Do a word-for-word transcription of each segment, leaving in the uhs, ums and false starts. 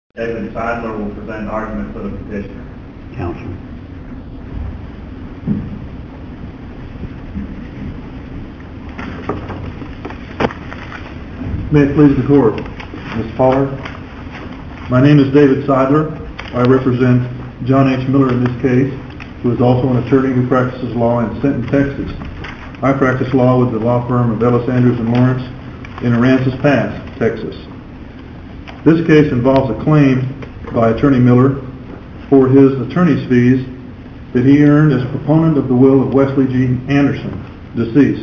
David Seidler will present the argument for the petitioner. Counsel. May it please the Court. Miz Pollard. My name is David Seidler. I represent John H. Miller in this case, who is also an attorney who practices law in Sinton, Texas. I practice law with the law firm of Ellis, Andrews and Lawrence in Aransas Pass, Texas. This case involves a claim by Attorney Miller for his attorney's fees that he earned as a proponent of the will of Wesley G. Anderson, deceased.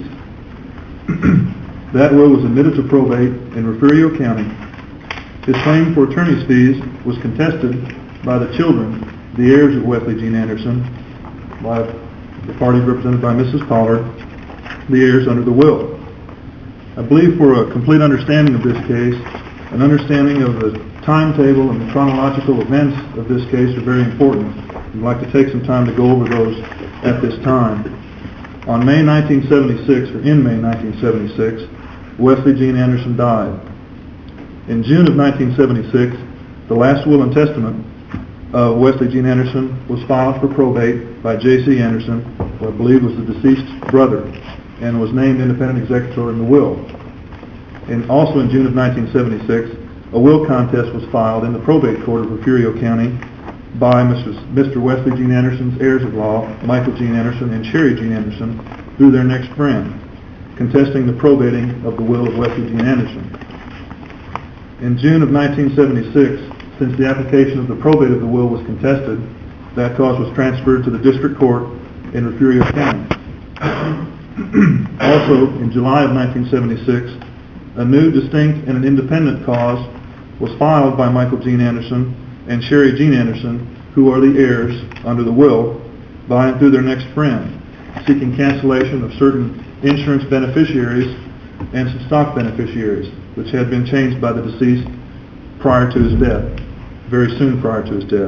That will was admitted to probate in Refugio County. His claim for attorney's fees was contested by the children, the heirs of Wesley G. Anderson, by the party represented by Missus Pollard, the heirs under the will. I believe for a complete understanding of this case, an understanding of the timetable and the chronological events of this case are very important. I'd like to take some time to go over those at this time. On May nineteen seventy-six, or in May nineteen seventy-six, Wesley G. Anderson died. In June of nineteen seventy-six, the last will and testament of Wesley G. Anderson was filed for probate by J C. Anderson, who I believe was the deceased brother, and was named independent executor in the will. And also in June of nineteen seventy-six, a will contest was filed in the probate court of Refugio County by Mister Wesley G. Anderson's heirs at law, Michael G. Anderson and Sherry G. Anderson, through their next friend, contesting the probating of the will of Wesley G. Anderson. In June of nineteen seventy-six, since the application of the probate of the will was contested, that cause was transferred to the district court in Refugio County. Also, in July of nineteen seventy-six, a new, distinct, and an independent cause was filed by Michael G. Anderson and Sherry Jean Anderson, who are the heirs under the will, by and through their next friend, seeking cancellation of certain insurance beneficiaries and some stock beneficiaries, which had been changed by the deceased prior to his death, very soon prior to his death.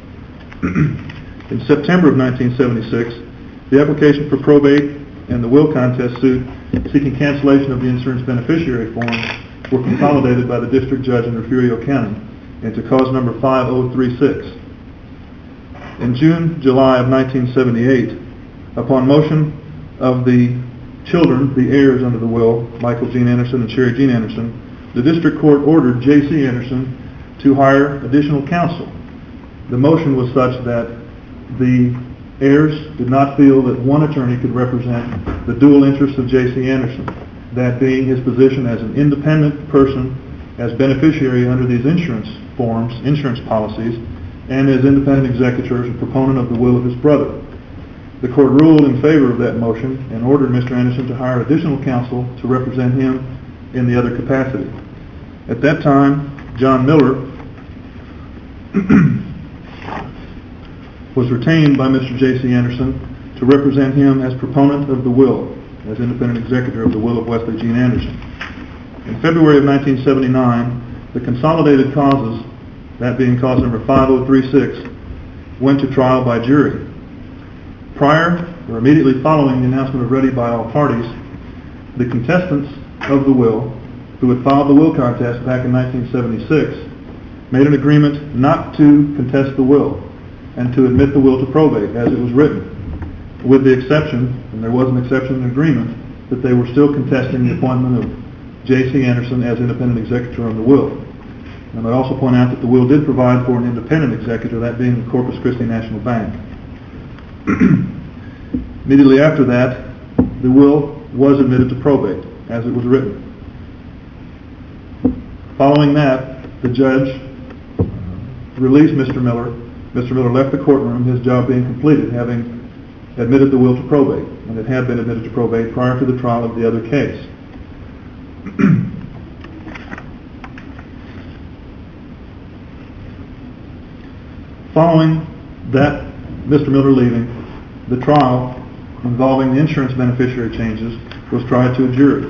In September of nineteen seventy-six, the application for probate and the will contest suit seeking cancellation of the insurance beneficiary forms were consolidated by the district judge in Refugio County into cause number five oh three six. In June, July of nineteen seventy-eight, upon motion of the children, the heirs under the will, Michael Jean Anderson and Sherry Jean Anderson, the district court ordered J C. Anderson to hire additional counsel. The motion was such that the heirs did not feel that one attorney could represent the dual interests of J C. Anderson, that being his position as an independent person, as beneficiary under these insurance forms, insurance policies, and as independent executor, as a proponent of the will of his brother. The court ruled in favor of that motion and ordered Mister Anderson to hire additional counsel to represent him in the other capacity. At that time, John Miller was retained by Mister J C. Anderson to represent him as proponent of the will, as independent executor of the will of Wesley G. Anderson. In February of nineteen seventy-nine, the consolidated causes, that being cause number five oh three six, went to trial by jury. Prior, or immediately following the announcement of ready by all parties, the contestants of the will, who had filed the will contest back in nineteen seventy-six, made an agreement not to contest the will and to admit the will to probate as it was written, with the exception, and there was an exception in agreement, that they were still contesting the appointment of J C. Anderson as independent executor of the will. And I also point out that the will did provide for an independent executor, that being the Corpus Christi National Bank. Immediately after that, the will was admitted to probate as it was written. Following that, the judge released Mister Miller. Mister Miller left the courtroom, his job being completed, having admitted the will to probate, and it had been admitted to probate prior to the trial of the other case. Following that, Mister Miller leaving, the trial involving the insurance beneficiary changes was tried to a jury.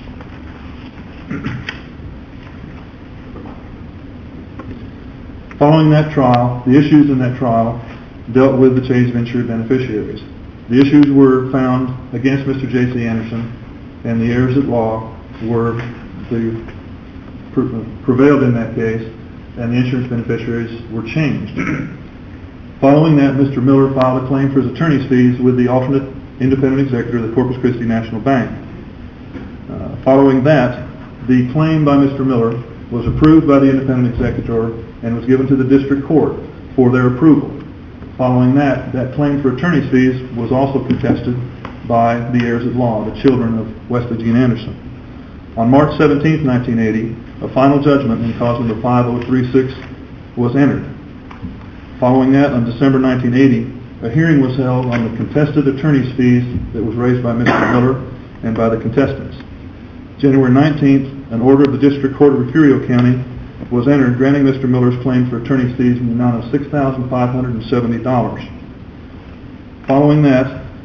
Following that trial, the issues in that trial dealt with the change of insured beneficiaries. The issues were found against Mister J C. Anderson, and the heirs at law were the prevailed in that case and the insurance beneficiaries were changed. Following that, Mister Miller filed a claim for his attorney's fees with the alternate independent executor of the Corpus Christi National Bank. Uh, following that, the claim by Mister Miller was approved by the independent executor and was given to the district court for their approval. Following that, that claim for attorney's fees was also contested by the heirs at law, the children of Wesley Gene Anderson. On March seventeenth, nineteen eighty, a final judgment in cause number five oh three six was entered. Following that, on December nineteen eighty, a hearing was held on the contested attorney's fees that was raised by Mister Miller and by the contestants. January nineteenth, an order of the District Court of Refugio County was entered granting Mister Miller's claim for attorney's fees in the amount of six thousand five hundred seventy dollars. Following that,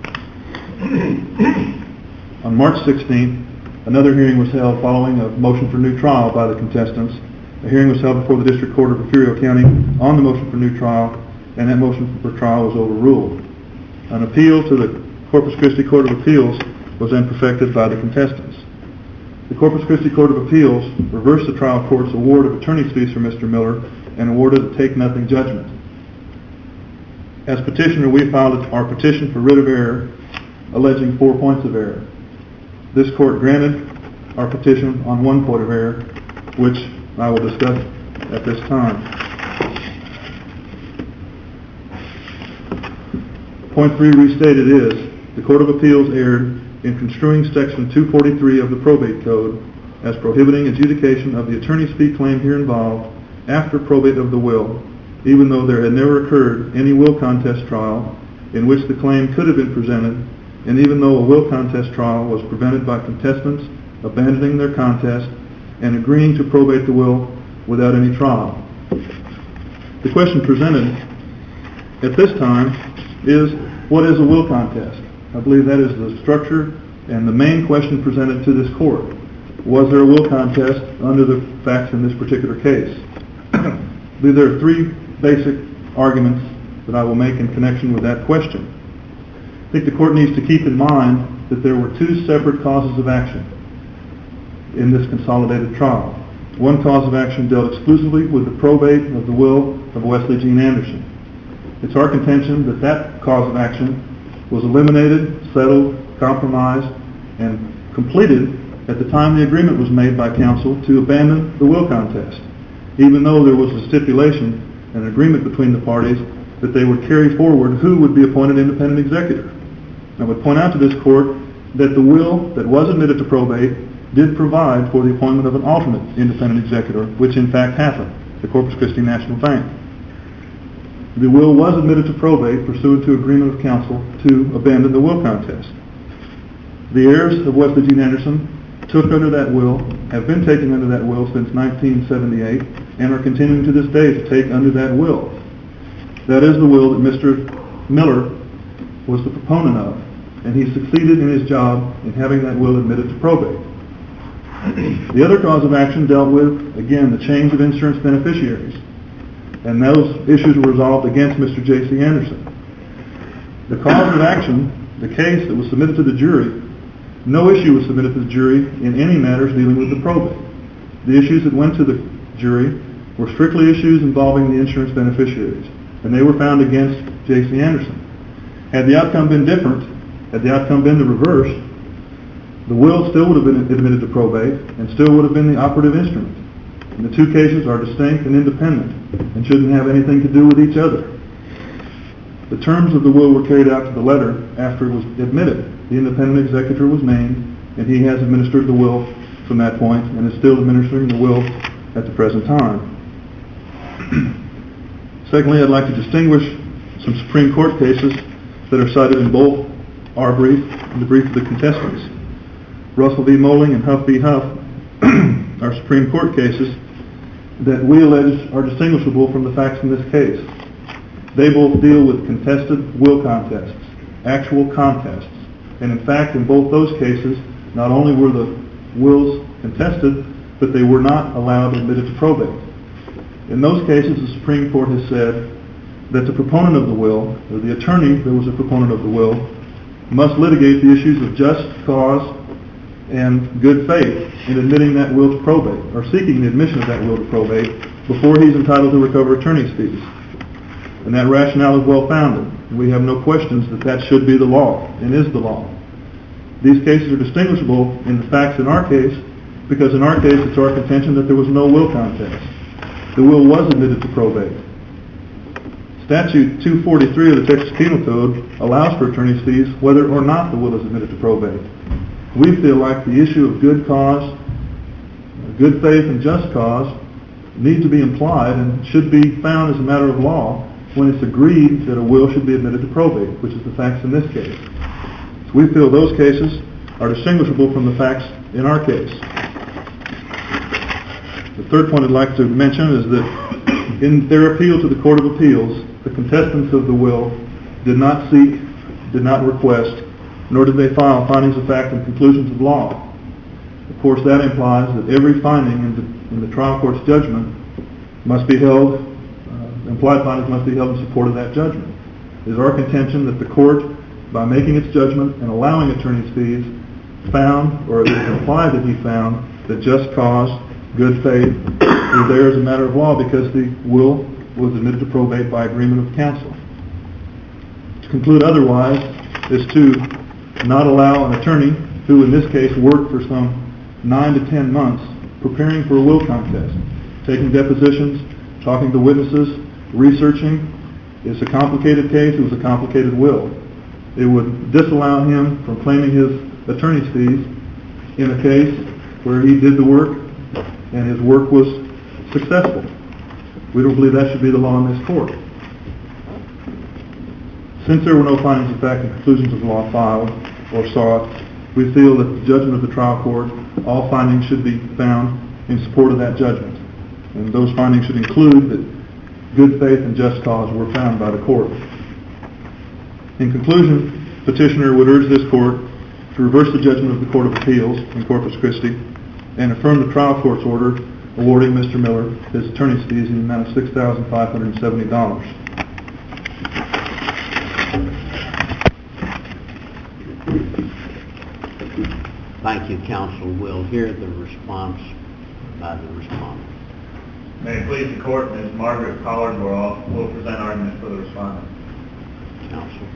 on March sixteenth, another hearing was held following a motion for new trial by the contestants. A hearing was held before the District Court of Refugio County on the motion for new trial, and that motion for trial was overruled. An appeal to the Corpus Christi Court of Appeals was then perfected by the contestants. The Corpus Christi Court of Appeals reversed the trial court's award of attorney's fees for Mister Miller and awarded a take-nothing judgment. As petitioner, we filed our petition for writ of error, alleging four points of error. This court granted our petition on one point of error, which I will discuss at this time. Point three restated is, the Court of Appeals erred in construing Section two forty-three of the Probate Code as prohibiting adjudication of the attorney's fee claim here involved after probate of the will, even though there had never occurred any will contest trial in which the claim could have been presented, and even though a will contest trial was prevented by contestants abandoning their contest and agreeing to probate the will without any trial. The question presented at this time is, what is a will contest? I believe that is the structure and the main question presented to this court. Was there a will contest under the facts in this particular case? I believe there are three basic arguments that I will make in connection with that question. I think the court needs to keep in mind that there were two separate causes of action in this consolidated trial. One cause of action dealt exclusively with the probate of the will of Wesley Gene Anderson. It's our contention that that cause of action was eliminated, settled, compromised, and completed at the time the agreement was made by counsel to abandon the will contest, even though there was a stipulation, an agreement between the parties, that they would carry forward who would be appointed independent executor. I would point out to this court that the will that was admitted to probate did provide for the appointment of an alternate independent executor, which in fact happened, the Corpus Christi National Bank. The will was admitted to probate pursuant to agreement of counsel to abandon the will contest. The heirs of Wesley Gene Anderson took under that will, have been taking under that will since nineteen seventy-eight, and are continuing to this day to take under that will. That is the will that Mister Miller was the proponent of, and he succeeded in his job in having that will admitted to probate. The other cause of action dealt with, again, the change of insurance beneficiaries, and those issues were resolved against Mister J C Anderson. The cause of action, the case that was submitted to the jury, no issue was submitted to the jury in any matters dealing with the probate. The issues that went to the jury were strictly issues involving the insurance beneficiaries, and they were found against J C Anderson. Had the outcome been different, had the outcome been the reverse, the will still would have been admitted to probate and still would have been the operative instrument. And the two cases are distinct and independent and shouldn't have anything to do with each other. The terms of the will were carried out to the letter after it was admitted. The independent executor was named, and he has administered the will from that point and is still administering the will at the present time. Secondly, I'd like to distinguish some Supreme Court cases that are cited in both our brief and the brief of the contestants. Russell v. Moling and Huff v. Huff are Supreme Court cases that we allege are distinguishable from the facts in this case. They both deal with contested will contests, actual contests. And in fact, in both those cases, not only were the wills contested, but they were not allowed admitted to probate. In those cases, the Supreme Court has said that the proponent of the will, or the attorney that was a proponent of the will, must litigate the issues of just cause and good faith in admitting that will to probate, or seeking the admission of that will to probate, before he's entitled to recover attorney's fees. And that rationale is well-founded. We have no questions that that should be the law and is the law. These cases are distinguishable in the facts in our case because in our case it's our contention that there was no will contest. The will was admitted to probate. Statute two forty-three of the Texas Penal Code allows for attorney's fees whether or not the will is admitted to probate. We feel like the issue of good cause, good faith and just cause need to be implied and should be found as a matter of law when it's agreed that a will should be admitted to probate, which is the facts in this case. So we feel those cases are distinguishable from the facts in our case. The third point I'd like to mention is that in their appeal to the Court of Appeals, the contestants of the will did not seek, did not request, nor did they file findings of fact and conclusions of law. Of course, that implies that every finding in the, in the trial court's judgment must be held, uh, implied findings must be held in support of that judgment. It is our contention that the court, by making its judgment and allowing attorney's fees, found, or it is implied that he found, that just cause, good faith, is there as a matter of law because the will was admitted to probate by agreement of counsel. To conclude otherwise is to not allow an attorney who in this case worked for some nine to ten months preparing for a will contest, taking depositions, talking to witnesses, researching. It's a complicated case. It was a complicated will. It would disallow him from claiming his attorney's fees in a case where he did the work and his work was successful. We don't believe that should be the law in this court. Since there were no findings of fact and conclusions of law filed or sought, we feel that the judgment of the trial court, all findings should be found in support of that judgment. And those findings should include that good faith and just cause were found by the court. In conclusion, petitioner would urge this court to reverse the judgment of the Court of Appeals in Corpus Christi and affirm the trial court's order awarding Mister Miller his attorney's fees in the amount of six thousand five hundred seventy dollars. Thank you, counsel. We'll hear the response by the respondent. May it please the court, Miz Margaret Pollard will, will present argument for the respondent. Counsel.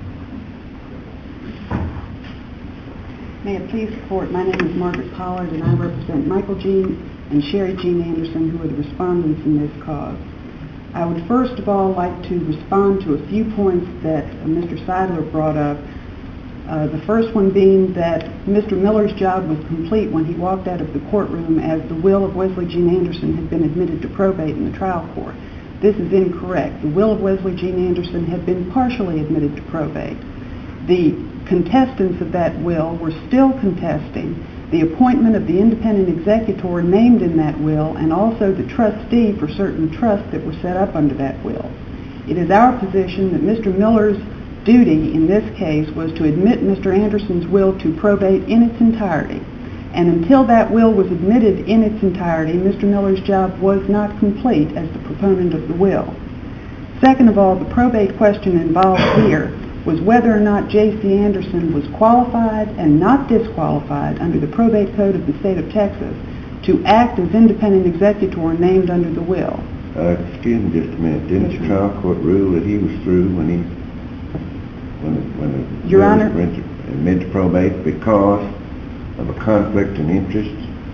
May it please the court, my name is Margaret Pollard and I represent Michael Jean and Sherry Jean Anderson, who are the respondents in this cause. I would first of all like to respond to a few points that uh, Mister Seidler brought up. Uh, the first one being that Mister Miller's job was complete when he walked out of the courtroom as the will of Wesley Jean Anderson had been admitted to probate in the trial court. This is incorrect. The will of Wesley Jean Anderson had been partially admitted to probate. The contestants of that will were still contesting the appointment of the independent executor named in that will and also the trustee for certain trusts that were set up under that will. It is our position that Mister Miller's duty in this case was to admit Mister Anderson's will to probate in its entirety. And until that will was admitted in its entirety, Mister Miller's job was not complete as the proponent of the will. Second of all, the probate question involved here was whether or not J C Anderson was qualified and not disqualified under the probate code of the state of Texas to act as independent executor named under the will. Uh, excuse me just a minute. Didn't the trial court rule that he was through when he when the, when the Your will Honor, was admitted to probate because of a conflict in interest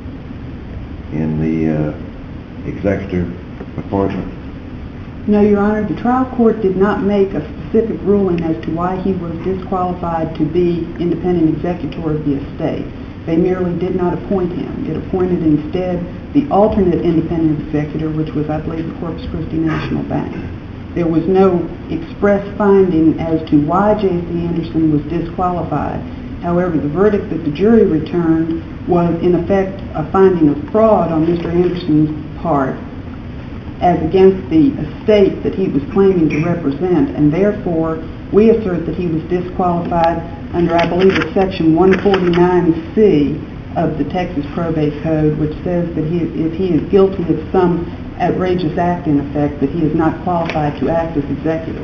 in the uh, executor appointment? No, Your Honor, the trial court did not make a specific ruling as to why he was disqualified to be independent executor of the estate. They merely did not appoint him. It appointed instead the alternate independent executor, which was, I believe, the Corpus Christi National Bank. There was no express finding as to why J C Anderson was disqualified. However, the verdict that the jury returned was, in effect, a finding of fraud on Mister Anderson's part as against the estate that he was claiming to represent, and therefore we assert that he was disqualified under, I believe, it's section one forty-nine C of the Texas Probate Code, which says that he, if he is guilty of some outrageous act, in effect, that he is not qualified to act as executor.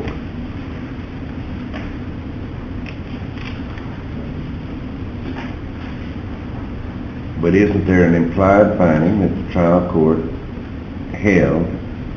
But isn't there an implied finding that the trial court held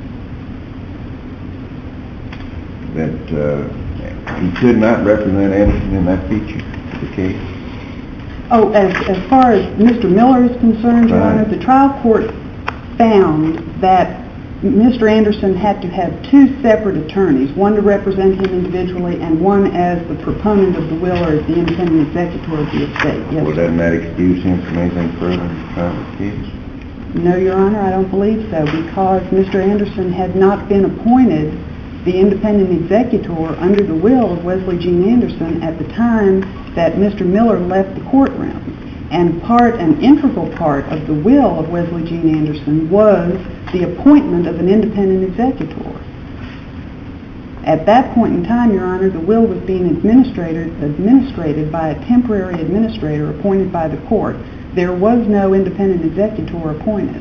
that uh, he could not represent Anderson in that feature of the case? Oh, as, as far as Mister Miller is concerned, Your Right. Honor, the trial court found that Mister Anderson had to have two separate attorneys, one to represent him individually and one as the proponent of the will or as the independent executor of the estate. Yes. Well, doesn't that excuse him from anything further in the trial of the case? No, Your Honor, I don't believe so, because Mister Anderson had not been appointed the independent executor under the will of Wesley Gene Anderson at the time that Mister Miller left the courtroom. And part, an integral part of the will of Wesley Gene Anderson was the appointment of an independent executor. At that point in time, Your Honor, the will was being administrated, administrated by a temporary administrator appointed by the court. There was no independent executor appointed.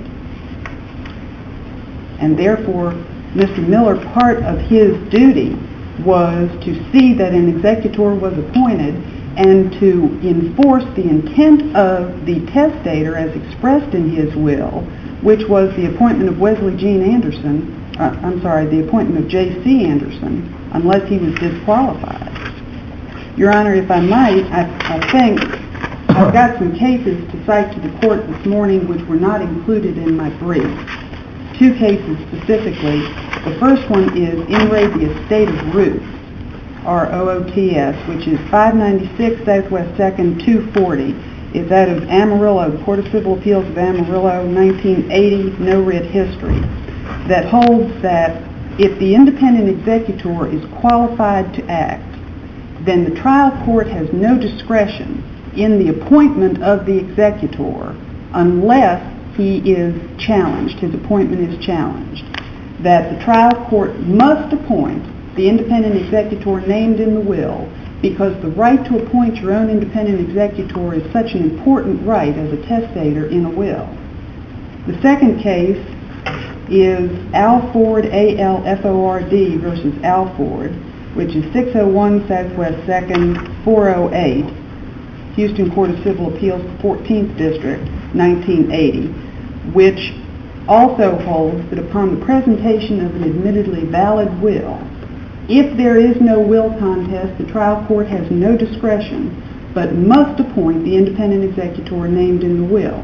And therefore, Mister Miller, part of his duty was to see that an executor was appointed and to enforce the intent of the testator as expressed in his will, which was the appointment of Wesley Gene Anderson, uh, I'm sorry, the appointment of J C Anderson, unless he was disqualified. Your Honor, if I might, I, I think I've got some cases to cite to the court this morning which were not included in my brief. Two cases specifically. The first one is In Re the Estate of Ruth, R O O T S, which is five ninety-six Southwest second, two forty. It's out of Amarillo, the Court of Civil Appeals of Amarillo, nineteen eighty, no writ history, that holds that if the independent executor is qualified to act, then the trial court has no discretion in the appointment of the executor unless he is challenged, his appointment is challenged. That the trial court must appoint the independent executor named in the will because the right to appoint your own independent executor is such an important right as a testator in a will. The second case is Alford, A L F O R D versus Alford, which is six oh one Southwest second, four oh eight, Houston Court of Civil Appeals, fourteenth District, nineteen eighty, which also holds that upon the presentation of an admittedly valid will, if there is no will contest, the trial court has no discretion but must appoint the independent executor named in the will.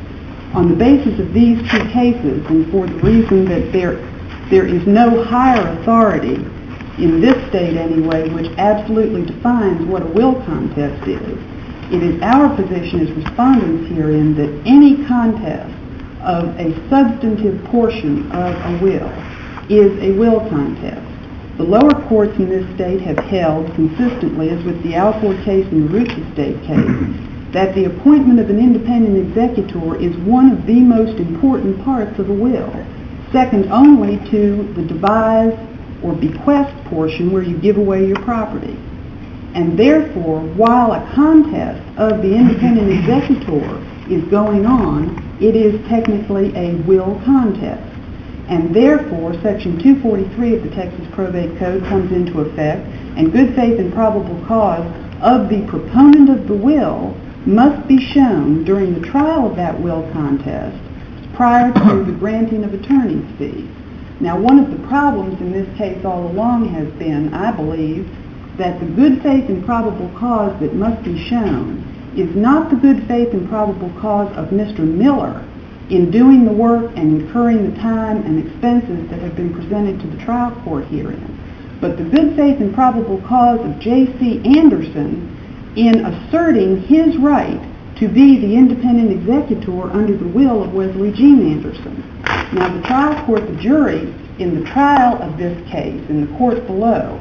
On the basis of these two cases, and for the reason that there, there is no higher authority in this state anyway, which absolutely defines what a will contest is, it is our position as respondents herein that any contest of a substantive portion of a will is a will contest. The lower courts in this state have held consistently, as with the Alford case and the Ruth Estate case, that the appointment of an independent executor is one of the most important parts of a will, second only to the devise or bequest portion where you give away your property. And therefore, while a contest of the independent executor is going on, it is technically a will contest. And therefore, Section two forty-three of the Texas Probate Code comes into effect, and good faith and probable cause of the proponent of the will must be shown during the trial of that will contest prior to the granting of attorney's fees. Now, one of the problems in this case all along has been, I believe, that the good faith and probable cause that must be shown is not the good faith and probable cause of Mister Miller in doing the work and incurring the time and expenses that have been presented to the trial court herein, but the good faith and probable cause of J C Anderson in asserting his right to be the independent executor under the will of Wesley Gene Anderson. Now, the trial court, the jury, in the trial of this case, in the court below,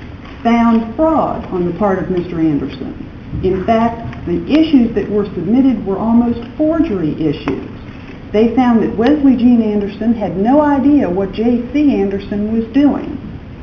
found fraud on the part of Mister Anderson. In fact, the issues that were submitted were almost forgery issues. They found that Wesley Gene Anderson had no idea what J C Anderson was doing.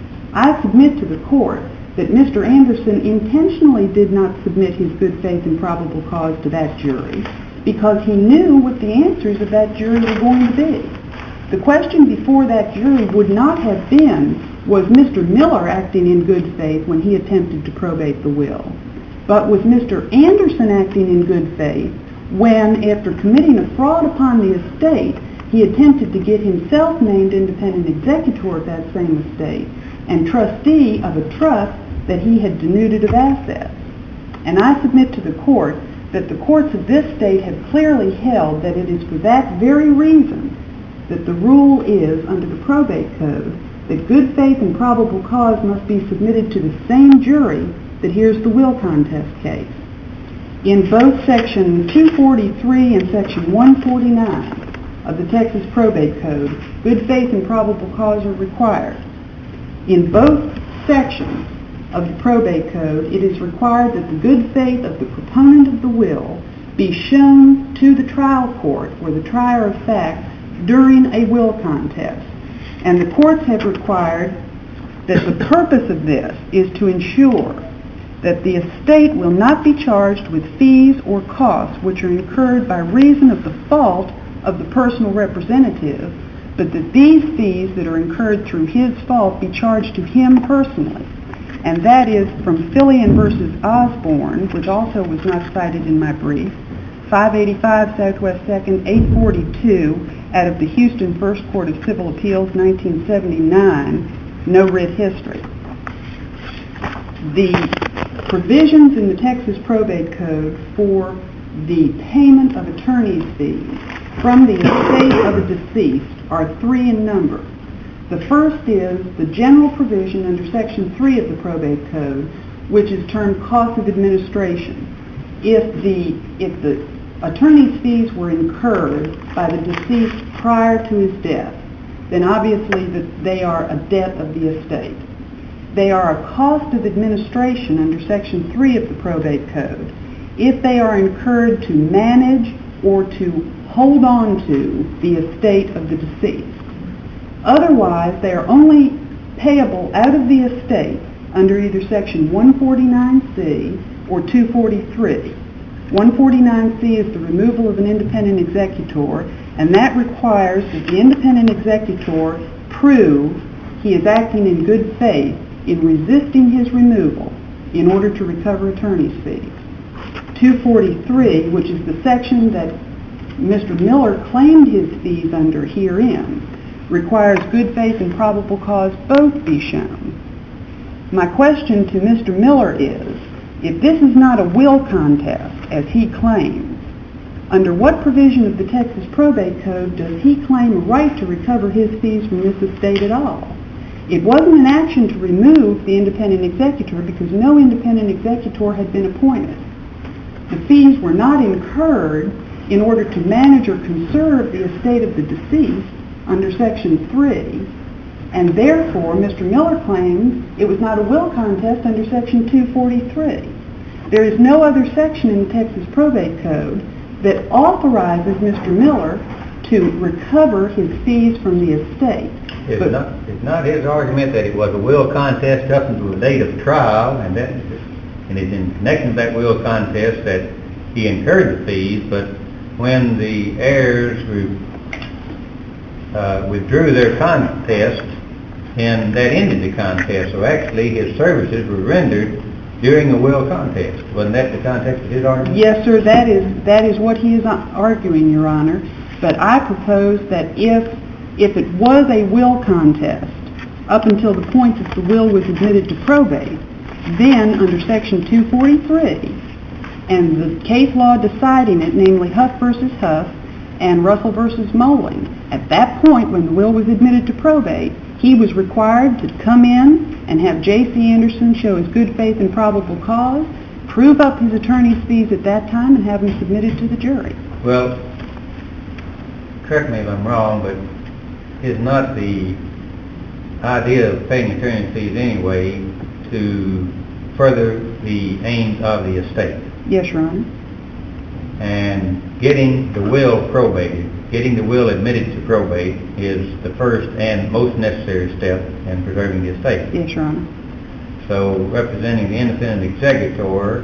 I submit to the court that Mister Anderson intentionally did not submit his good faith and probable cause to that jury because he knew what the answers of that jury were going to be. The question before that jury would not have been, was Mister Miller acting in good faith when he attempted to probate the will? But was Mister Anderson acting in good faith when, after committing a fraud upon the estate, he attempted to get himself named independent executor of that same estate, and trustee of a trust that he had denuded of assets. And I submit to the court that the courts of this state have clearly held that it is for that very reason that the rule is, under the probate code, that good faith and probable cause must be submitted to the same jury that hears the will contest case. In both Section two forty-three and Section one forty-nine of the Texas Probate Code, good faith and probable cause are required. In both sections of the Probate Code, it is required that the good faith of the proponent of the will be shown to the trial court or the trier of fact during a will contest. And the courts have required that the purpose of this is to ensure that the estate will not be charged with fees or costs which are incurred by reason of the fault of the personal representative, but that these fees that are incurred through his fault be charged to him personally. And that is from Fillion versus Osborne, which also was not cited in my brief, five eighty-five Southwest second, eight forty-two, out of the Houston First Court of Civil Appeals, nineteen seventy-nine, no writ history. The provisions in the Texas Probate Code for the payment of attorney's fees from the estate of a deceased are three in number. The first is the general provision under Section three of the Probate Code, which is termed cost of administration. If the, if the attorney's fees were incurred by the deceased prior to his death, then obviously that they are a debt of the estate. They are a cost of administration under Section three of the Probate Code if they are incurred to manage or to hold on to the estate of the deceased. Otherwise, they are only payable out of the estate under either Section one forty-nine C or two forty-three. one forty-nine C is the removal of an independent executor, and that requires that the independent executor prove he is acting in good faith in resisting his removal in order to recover attorney's fees. two forty-three, which is the section that Mister Miller claimed his fees under herein, requires good faith and probable cause both be shown. My question to Mister Miller is, if this is not a will contest, as he claims, under what provision of the Texas Probate Code does he claim a right to recover his fees from this estate at all? It wasn't an action to remove the independent executor because no independent executor had been appointed. The fees were not incurred in order to manage or conserve the estate of the deceased under Section three, and therefore Mister Miller claims it was not a will contest under Section two forty-three. There is no other section in the Texas Probate Code that authorizes Mister Miller to recover his fees from the estate. It's but, not, it's not his argument that it was a will contest up until the date of trial, and that, and it's in connection to that will contest that he incurred the fees, but when the heirs were, uh, withdrew their contest, and that ended the contest. So actually his services were rendered during the will contest. Wasn't that the context of his argument? Yes, sir, that is, that is what he is arguing, Your Honor. But I propose that if, if it was a will contest up until the point that the will was admitted to probate, then under Section two forty-three, and the case law deciding it, namely Huff versus Huff and Russell versus Moling, at that point when the will was admitted to probate, he was required to come in and have J C Anderson show his good faith and probable cause, prove up his attorney's fees at that time, and have them submitted to the jury. Well, correct me if I'm wrong, but is not the idea of paying attorney's fees anyway to further the aims of the estate? Yes, Your Honor. And getting the will probated, getting the will admitted to probate is the first and most necessary step in preserving the estate. Yes, Your Honor. So representing the independent executor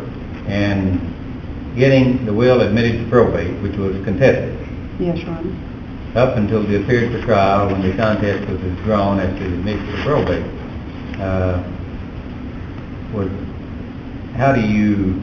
and getting the will admitted to probate, which was contested. Yes, Your Honor. Up until the appearance for trial when the contest was withdrawn as to the admission to probate. Uh, was, how do you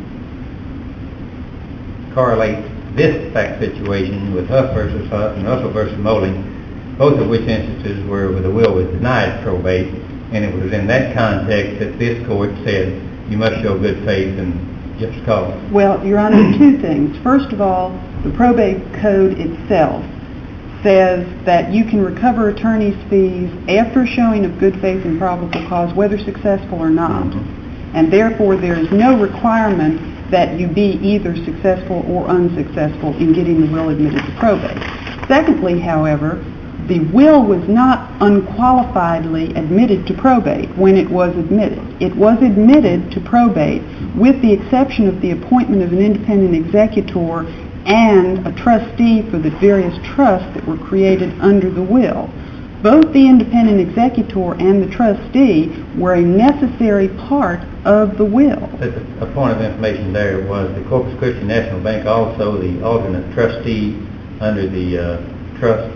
correlate this fact situation with Huff versus Huff and Russell versus Moling, both of which instances where the will was denied probate, And it was in that context that this court said you must show good faith and just cause. Well, Your Honor, two things. First of all, the probate code itself says that you can recover attorney's fees after showing of good faith and probable cause, whether successful or not. Mm-hmm. And therefore, there is no requirement that you be either successful or unsuccessful in getting the will admitted to probate. Secondly, however, the will was not unqualifiedly admitted to probate when it was admitted. It was admitted to probate with the exception of the appointment of an independent executor and a trustee for the various trusts that were created under the will. Both the independent executor and the trustee were a necessary part of the will. A point of information there was the Corpus Christi National Bank also the alternate trustee under the uh, trust?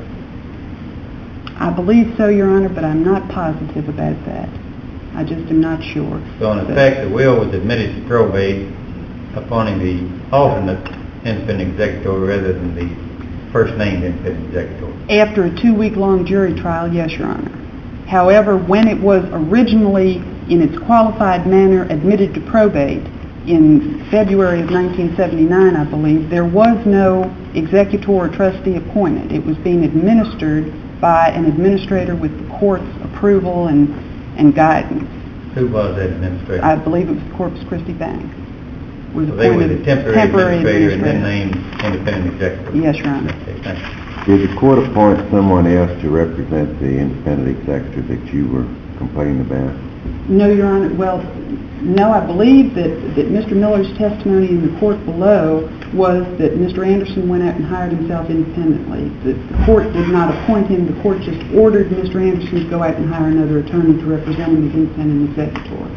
I believe so, Your Honor, but I'm not positive about that. I just am not sure. So in effect, the will was admitted to probate appointing the alternate independent executor rather than the first named independent executor. After a two-week-long jury trial, yes, Your Honor. However, when it was originally, in its qualified manner, admitted to probate in February of nineteen seventy-nine, I believe, there was no executor or trustee appointed. It was being administered by an administrator with the court's approval and, and guidance. Who was that administrator? I believe it was the Corpus Christi Bank. Was so they were the temporary, temporary administrator, administrator and then named independent executive? Yes, Your Honor. Okay, thank you. Did the court appoint someone else to represent the independent executive that you were complaining about? No, Your Honor. Well, no, I believe that, that Mister Miller's testimony in the court below was that Mister Anderson went out and hired himself independently. The, the court did not appoint him. The court just ordered Mister Anderson to go out and hire another attorney to represent him as independent executor.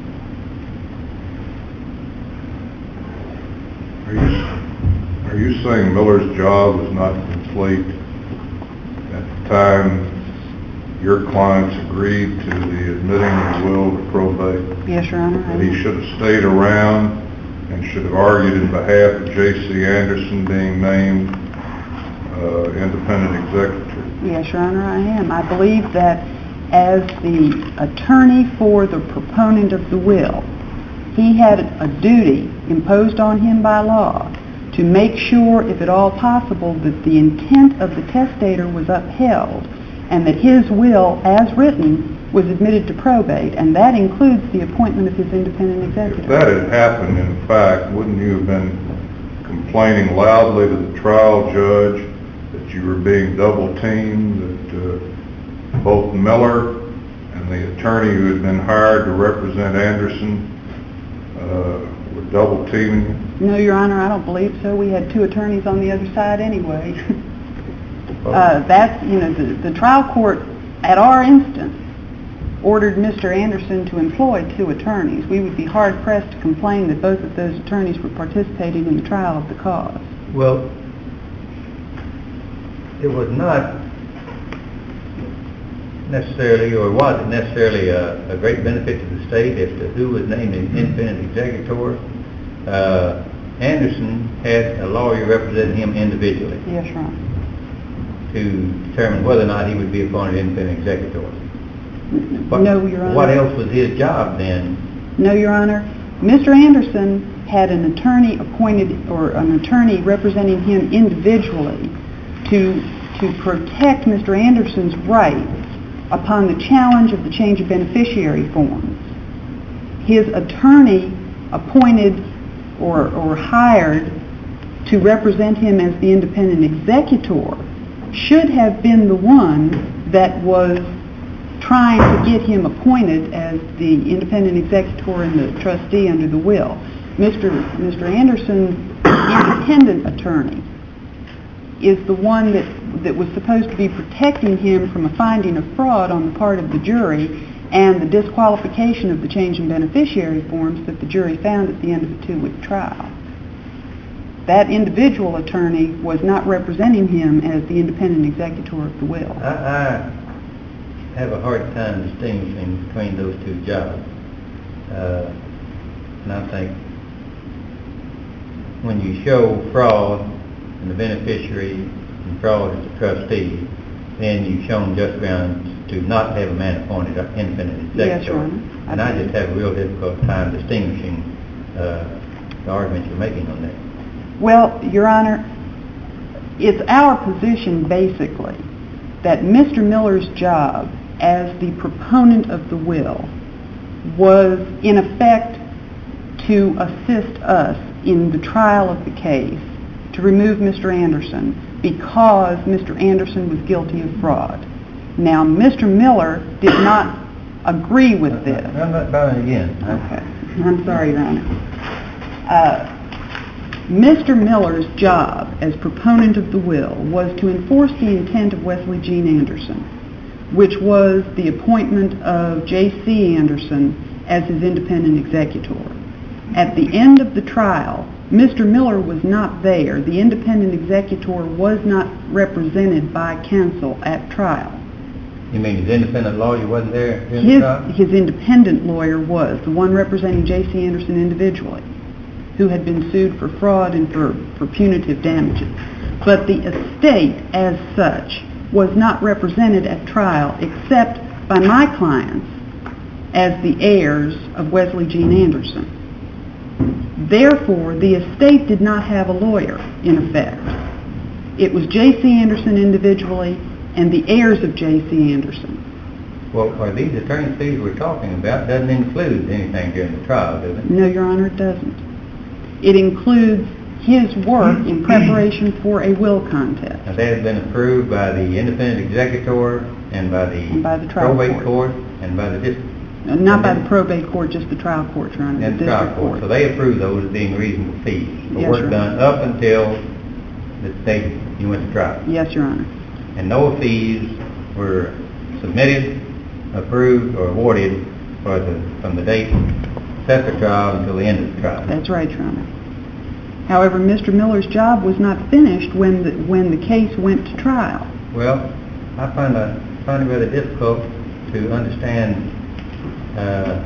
Are you, are you saying Miller's job was not complete at the time your clients agreed to the admitting of the will to probate? Yes, Your Honor. That he should have stayed around and should have argued in behalf of J C Anderson being named uh, independent executor? Yes, Your Honor, I am. I believe that as the attorney for the proponent of the will, he had a duty imposed on him by law to make sure, if at all possible, that the intent of the testator was upheld and that his will, as written, was admitted to probate, and that includes the appointment of his independent executor. If that had happened, in fact, wouldn't you have been complaining loudly to the trial judge that you were being double-teamed, that uh, both Miller and the attorney who had been hired to represent Anderson uh, were double-teaming? No, Your Honor, I don't believe so. We had two attorneys on the other side anyway. uh, that, you know, the, the trial court, at our instance, ordered Mister Anderson to employ two attorneys. We would be hard-pressed to complain that both of those attorneys were participating in the trial of the cause. Well, it was not necessarily, or was it necessarily a, a great benefit to the state as to who was named an independent executor? Uh, Anderson had a lawyer representing him individually. Yes, Your Honor. To determine whether or not he would be appointed independent executor. What, no, Your Honor. What else was his job then? No, Your Honor. Mister Anderson had an attorney appointed, or an attorney representing him individually to, to protect Mister Anderson's rights upon the challenge of the change of beneficiary forms. His attorney appointed or, or hired to represent him as the independent executor should have been the one that was trying to get him appointed as the independent executor and the trustee under the will. Mister Mister Anderson's independent attorney is the one that, that was supposed to be protecting him from a finding of fraud on the part of the jury and the disqualification of the change in beneficiary forms that the jury found at the end of the two-week trial. That individual attorney was not representing him as the independent executor of the will. I, I have a hard time distinguishing between those two jobs. Uh, and I think when you show fraud in the beneficiary and fraud as a trustee, then you've shown just grounds to not have a man appointed independent Yes, executor. Your Honor. And I just have a real difficult time distinguishing uh, the arguments you're making on that. Well, Your Honor, it's our position basically that Mister Miller's job as the proponent of the will was in effect to assist us in the trial of the case to remove Mister Anderson because Mister Anderson was guilty of fraud. Now, Mister Miller did not agree with this. I'm not buying it again. Okay. I'm sorry, Your Honor. Uh, Mister Miller's job as proponent of the will was to enforce the intent of Wesley Gene Anderson, which was the appointment of J C Anderson as his independent executor. At the end of the trial, Mister Miller was not there. The independent executor was not represented by counsel at trial. You mean his independent lawyer wasn't there during His, the trial? his independent lawyer was, the one representing J C Anderson individually, who had been sued for fraud and for, for punitive damages. But the estate, as such, was not represented at trial except by my clients as the heirs of Wesley Gene Anderson. Therefore, the estate did not have a lawyer, in effect. It was J C Anderson individually and the heirs of J C Anderson. Well, are these attorney's fees we're talking about doesn't include anything during the trial, does it? No, Your Honor, it doesn't. It includes his work in preparation for a will contest. Now, that has been approved by the independent executor and by the, And by the trial probate court. court and by the district. Uh, Not by the probate court, just the trial court, Your Honor, And the the trial district court. court. So they approve those as being reasonable fees for Yes, work Your done up until the date you went to trial. Yes, Your Honor. And no fees were submitted, approved, or awarded for the, from the date set for trial until the end of the trial. That's right, Your Honor. However, Mister Miller's job was not finished when the, when the case went to trial. Well, I find, a, find it rather difficult to understand uh,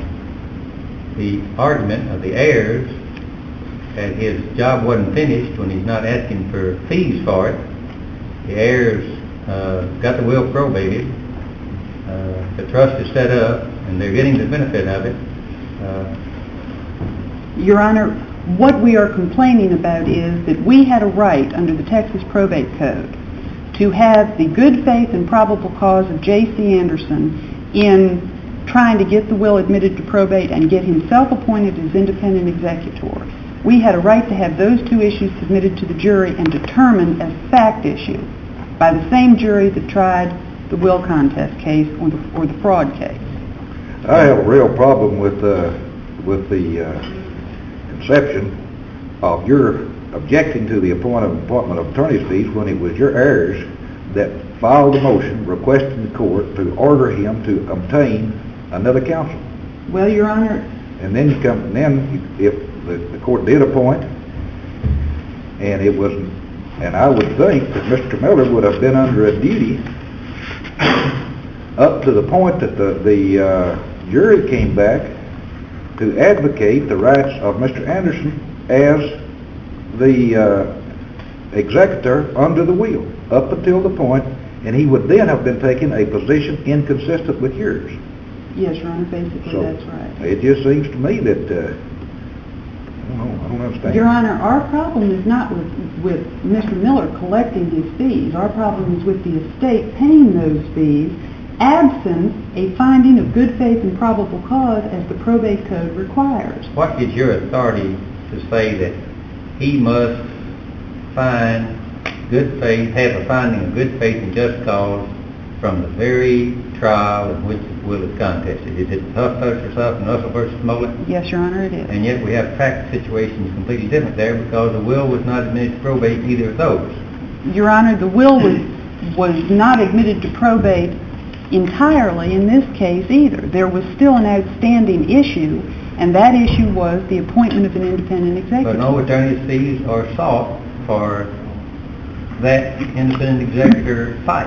the argument of the heirs that his job wasn't finished when he's not asking for fees for it. The heirs uh, got the will probated, uh, the trust is set up, and they're getting the benefit of it. Uh, Your Honor, what we are complaining about is that we had a right under the Texas Probate Code to have the good faith and probable cause of J C Anderson in trying to get the will admitted to probate and get himself appointed as independent executor. We had a right to have those two issues submitted to the jury and determined as fact issue by the same jury that tried the will contest case or the, or the fraud case. I have a real problem with uh, with the uh, conception of your objecting to the appointment, appointment of attorney's fees when it was your heirs that filed a motion requesting the court to order him to obtain another counsel. Well, Your Honor, And then you come, then if the, the court did appoint, and it was, and I would think that Mister Miller would have been under a duty up to the point that the, the uh, jury came back to advocate the rights of Mister Anderson as the uh, executor under the will, up until the point, and he would then have been taking a position inconsistent with yours. yes, Your Honor, basically So that's right. it just seems to me that, uh, I don't know, I don't understand. Your Honor, our problem is not with, with Mister Miller collecting his fees. Our problem is with the estate paying those fees absent a finding of good faith and probable cause as the probate code requires. what is your authority to say that he must find good faith, have a finding of good faith and just cause from the very trial in which the will is contested? Is it Huff versus Huff and Russell versus Mollett? Yes, Your Honor, it is. And yet we have fact situations completely different there because the will was not admitted to probate in either of those. Your Honor, the will was, was not admitted to probate entirely in this case either. There was still an outstanding issue, and that issue was the appointment of an independent executor. But no attorney's fees are sought for that independent executor fight.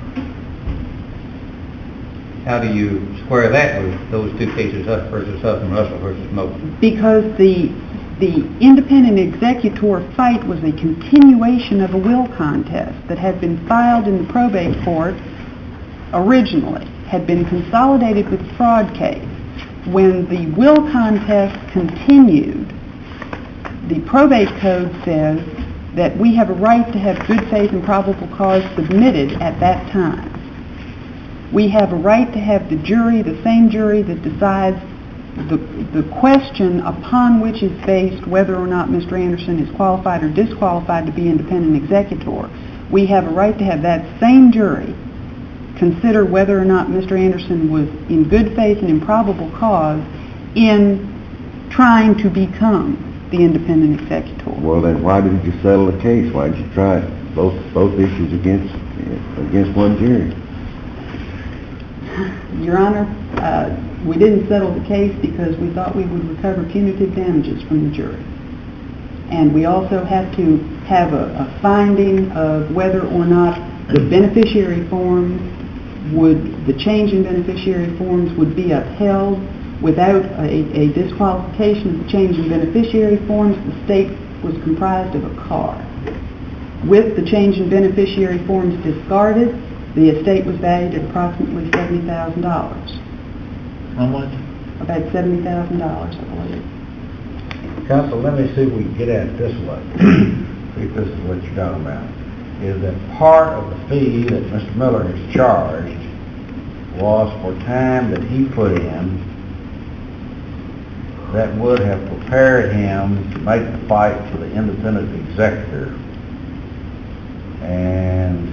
How do you square that with those two cases, Huff versus Huff and Russell versus Mobley? Because the the independent executor fight was a continuation of a will contest that had been filed in the probate court originally. had been consolidated with the fraud case. When the will contest continued, the probate code says that we have a right to have good faith and probable cause submitted at that time. We have a right to have the jury, the same jury that decides the, the question upon which is based whether or not Mister Anderson is qualified or disqualified to be independent executor. We have a right to have that same jury consider whether or not Mister Anderson was in good faith and in probable cause in trying to become the independent executor. Well, then why didn't you settle the case? Why did you try both both issues against against one jury? Your Honor, uh, we didn't settle the case because we thought we would recover punitive damages from the jury. And we also had to have a, a finding of whether or not the beneficiary forms would, the change in beneficiary forms would be upheld. Without a, a disqualification of the change in beneficiary forms, the state was comprised of a car. With the change in beneficiary forms discarded, the estate was valued at approximately seventy thousand dollars. How much? About seventy thousand dollars, I believe. Counsel, let me see if we can get at it this way. If this is what you're talking about. Is that part of the fee that Mister Miller has charged was for time that he put in that would have prepared him to make the fight for the independent executor, and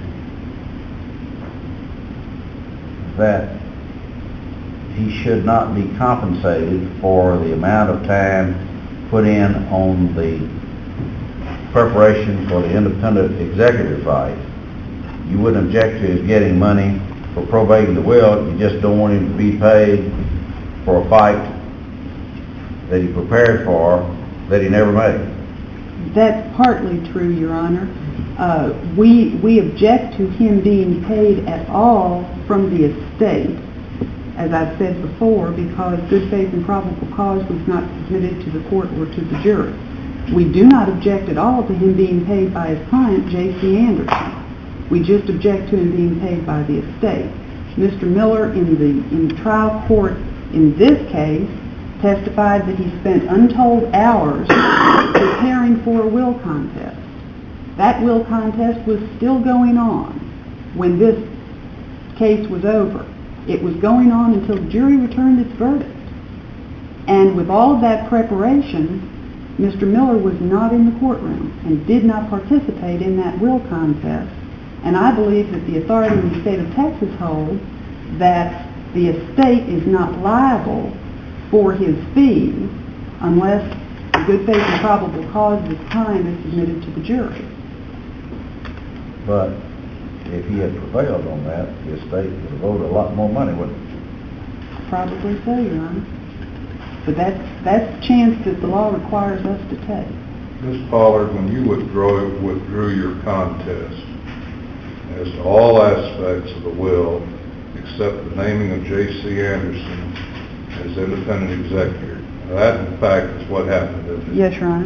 that he should not be compensated for the amount of time put in on the preparation for the independent executor fight. You wouldn't object to his getting money for probating the will, you just don't want him to be paid for a fight that he prepared for that he never made. That's partly true, Your Honor. Uh, we, we object to him being paid at all from the estate, as I've said before, because good faith and probable cause was not submitted to the court or to the jury. We do not object at all to him being paid by his client, J C Anderson. We just object to him being paid by the estate. Mister Miller, in the, in the trial court in this case, testified that he spent untold hours preparing for a will contest. That will contest was still going on when this case was over. It was going on until the jury returned its verdict. And with all of that preparation, Mister Miller was not in the courtroom and did not participate in that will contest. And I believe that the authority in the state of Texas holds that the estate is not liable for his fees unless the good faith and probable cause of his crime is submitted to the jury. But if he had prevailed on that, the estate would have owed a lot more money, wouldn't it? Probably so, Your Honor. But that's, that's the chance that the law requires us to take. Miz Pollard, when you withdrew, withdrew your contest as to all aspects of the will except the naming of J C Anderson as independent executor, that in fact is what happened, isn't it? Yes, Your Honor.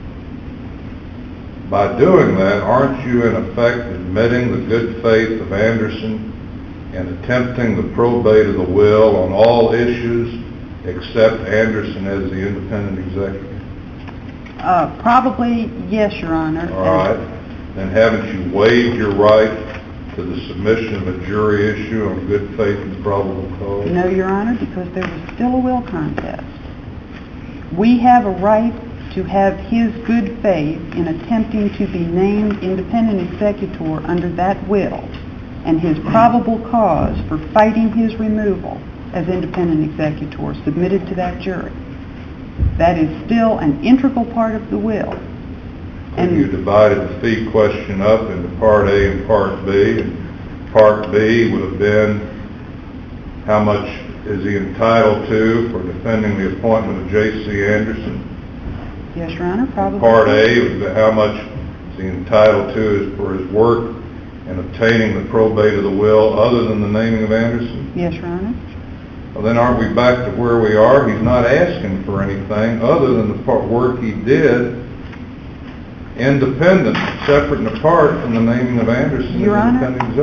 By doing that, aren't you in effect admitting the good faith of Anderson and attempting the probate of the will on all issues except Anderson as the independent executor? Uh, probably, yes, Your Honor. All right. Then haven't you waived your right to the submission of a jury issue on good faith and probable cause? No, Your Honor, because there was still a will contest. We have a right to have his good faith in attempting to be named independent executor under that will and his probable cause for fighting his removal as independent executor submitted to that jury. That is still an integral part of the will. And you divided the fee question up into Part A and Part B, and Part B would have been how much is he entitled to for defending the appointment of J C Anderson? Yes, Your Honor, probably. Part A would be how much is he entitled to for his work in obtaining the probate of the will other than the naming of Anderson? Yes, Your Honor. Well, then aren't we back to where we are? He's not asking for anything other than the part work he did, independent, separate and apart from the naming of Anderson Your as Honor, independent executive.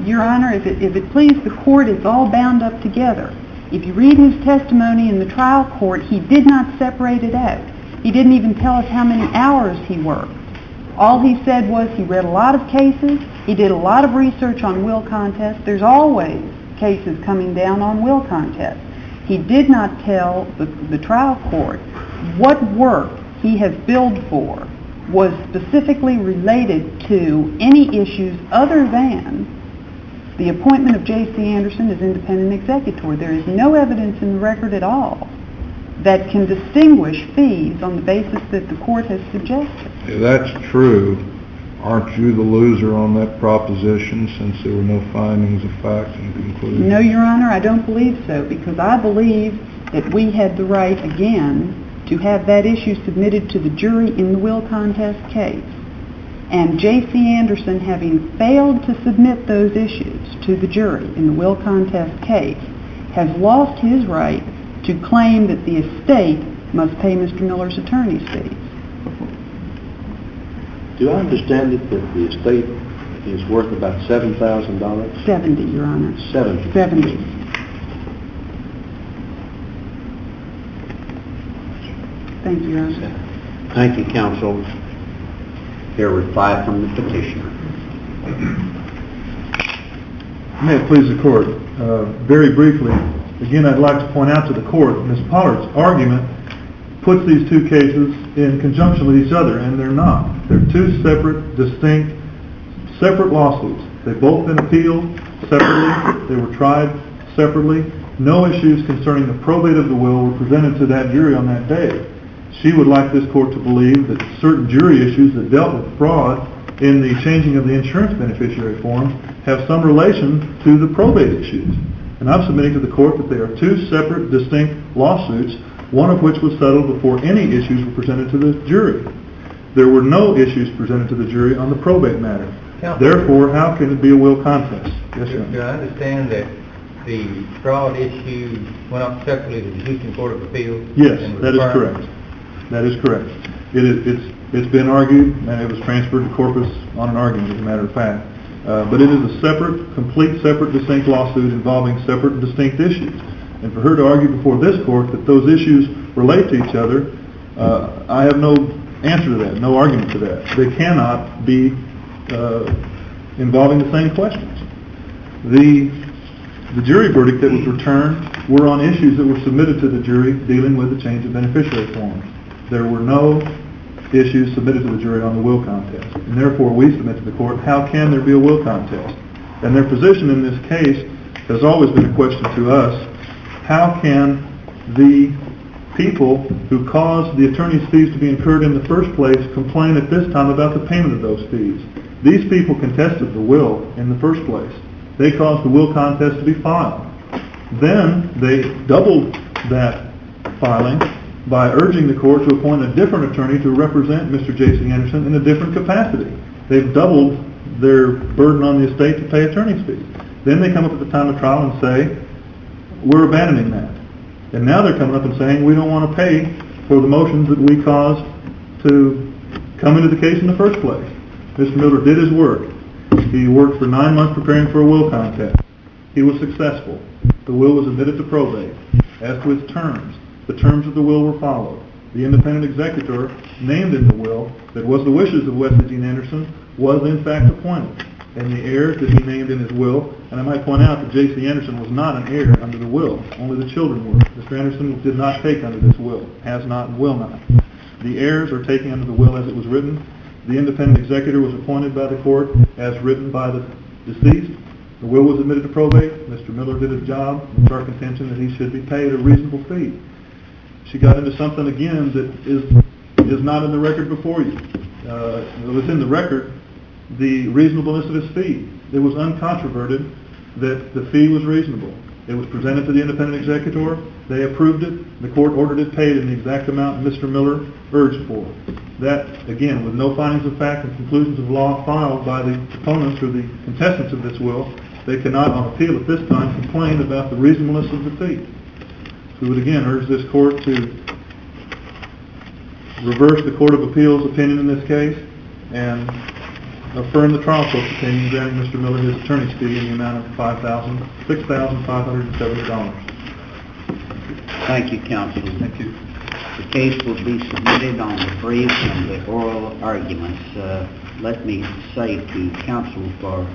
Your Honor, if it, if it please the court, it's all bound up together. If you read his testimony in the trial court, he did not separate it out. He didn't even tell us how many hours he worked. All he said was he read a lot of cases, he did a lot of research on will contests. There's always cases coming down on will contests. He did not tell the, the trial court what work he has billed for was specifically related to any issues other than the appointment of J C Anderson as independent executor. There is no evidence in the record at all that can distinguish fees on the basis that the court has suggested. If that's true, aren't you the loser on that proposition since there were no findings of fact and conclusion? No, Your Honor, I don't believe so, because I believe that we had the right, again, to have that issue submitted to the jury in the will contest case. And J C Anderson, having failed to submit those issues to the jury in the will contest case, has lost his right to claim that the estate must pay Mister Miller's attorney's fees. Do I understand it that the estate is worth about seven thousand dollars? Seventy, Your Honor. Seventy. Seventy. Thank you, Your Honor. Thank you, counsel. Hear reply from the petitioner. May it please the court, uh, very briefly, again, I'd like to point out to the court, Miz Pollard's argument puts these two cases in conjunction with each other, and they're not. They're two separate, distinct, separate lawsuits. They've both been appealed separately. They were tried separately. No issues concerning the probate of the will were presented to that jury on that day. She would like this court to believe that certain jury issues that dealt with fraud in the changing of the insurance beneficiary forms have some relation to the probate issues. And I'm submitting to the court that they are two separate, distinct lawsuits, one of which was settled before any issues were presented to the jury. There were no issues presented to the jury on the probate matter. Counsel, Therefore, how can it be a will contest? Yes, sir. do I understand that the fraud issue went up separately to the Houston Court of Appeals? Yes, and was that is affirmed? correct. That is correct. It is, it's, it's been argued, and it was transferred to corpus on an argument, as a matter of fact. Uh, but it is a separate, complete, separate, distinct lawsuit involving separate and distinct issues. And for her to argue before this court that those issues relate to each other, uh, I have no answer to that, no argument to that. They cannot be uh, involving the same questions. The, the jury verdict that was returned were on issues that were submitted to the jury dealing with the change of beneficiary forms. There were no issues submitted to the jury on the will contest. And therefore, we submit to the court, how can there be a will contest? And their position in this case has always been a question to us, how can the people who caused the attorney's fees to be incurred in the first place complain at this time about the payment of those fees? These people contested the will in the first place. They caused the will contest to be filed. Then they doubled that filing by urging the court to appoint a different attorney to represent Mister J C Anderson in a different capacity. They've doubled their burden on the estate to pay attorney's fees. Then they come up at the time of trial and say, we're abandoning that. And now they're coming up and saying, we don't want to pay for the motions that we caused to come into the case in the first place. Mister Miller did his work. He worked for nine months preparing for a will contest. He was successful. The will was admitted to probate. As to its terms, the terms of the will were followed. The independent executor named in the will that was the wishes of Wesley Gene Anderson was in fact appointed. And the heirs that he named in his will, and I might point out that J C Anderson was not an heir under the will. Only the children were. Mister Anderson did not take under this will, has not and will not. The heirs are taking under the will as it was written. The independent executor was appointed by the court as written by the deceased. The will was admitted to probate. Mister Miller did his job. It's our contention that he should be paid a reasonable fee. She got into something again that is is not in the record before you. Uh, it was in the record, the reasonableness of his fee. It was uncontroverted that the fee was reasonable. It was presented to the independent executor. They approved it. The court ordered it paid in the exact amount Mister Miller urged for. That, again, with no findings of fact and conclusions of law filed by the opponents or the contestants of this will, they cannot on appeal at this time complain about the reasonableness of the fee. We would again urge this court to reverse the Court of Appeals opinion in this case and affirm the trial court's opinion granting Mister Miller his attorney's fee in the amount of five thousand, six thousand five hundred seventy dollars. Thank you, counsel. Thank you. The case will be submitted on the brief and the oral arguments. Uh, let me say to counsel for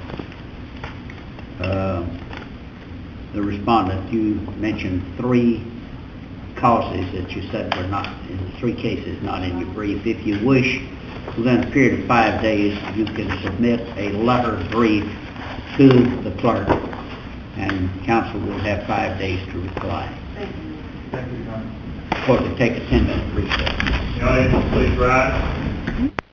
uh, the respondent, you mentioned three causes that you said were not, in three cases not in your brief. If you wish, within a period of five days, you can submit a letter brief to the clerk, and counsel will have five days to reply. Thank you, Your Honor. Court will take a ten-minute recess. The audience, please rise.